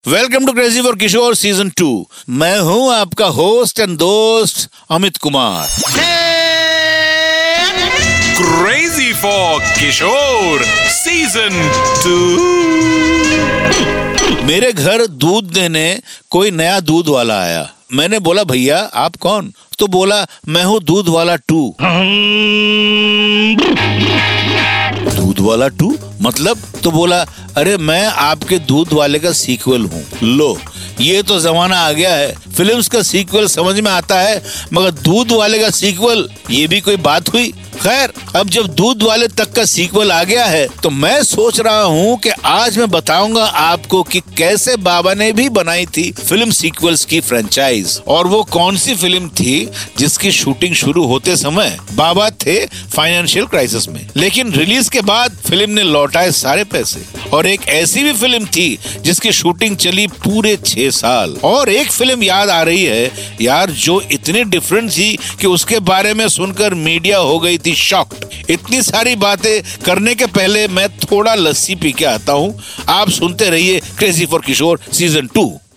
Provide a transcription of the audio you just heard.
Welcome to crazy for Kishore season 2। मैं हूं आपका होस्ट एंड दोस्त Amit Kumar. Crazy for Kishore season 2। मेरे घर दूध देने कोई नया दूध वाला आया। मैंने बोला भैया आप कौन? तो बोला मैं हूँ दूध वाला 2। दूध वाला 2 मतलब? तो बोला अरे मैं आपके दूध वाले का सीक्वल हूँ। लो ये तो जमाना आ गया है, फिल्म्स का सीक्वल समझ में आता है मगर दूध वाले का सीक्वल, ये भी कोई बात हुई? खैर अब जब दूध वाले तक का सीक्वल आ गया है तो मैं सोच रहा हूँ कि आज मैं बताऊंगा आपको कि कैसे बाबा ने भी बनाई थी फिल्म सीक्वल्स की फ्रेंचाइज, और वो कौन सी फिल्म थी जिसकी शूटिंग शुरू होते समय बाबा थे फाइनेंशियल क्राइसिस में, लेकिन रिलीज के बाद फिल्म ने लौटाए सारे पैसे। और एक ऐसी भी फिल्म थी जिसकी शूटिंग चली पूरे 6 साल। और एक फिल्म याद आ रही है यार जो इतनी डिफरेंट थी कि उसके बारे में सुनकर मीडिया हो गई थी शॉक्ड। इतनी सारी बातें करने के पहले मैं थोड़ा लस्सी पी के आता हूँ। आप सुनते रहिए क्रेजी फॉर किशोर सीजन 2।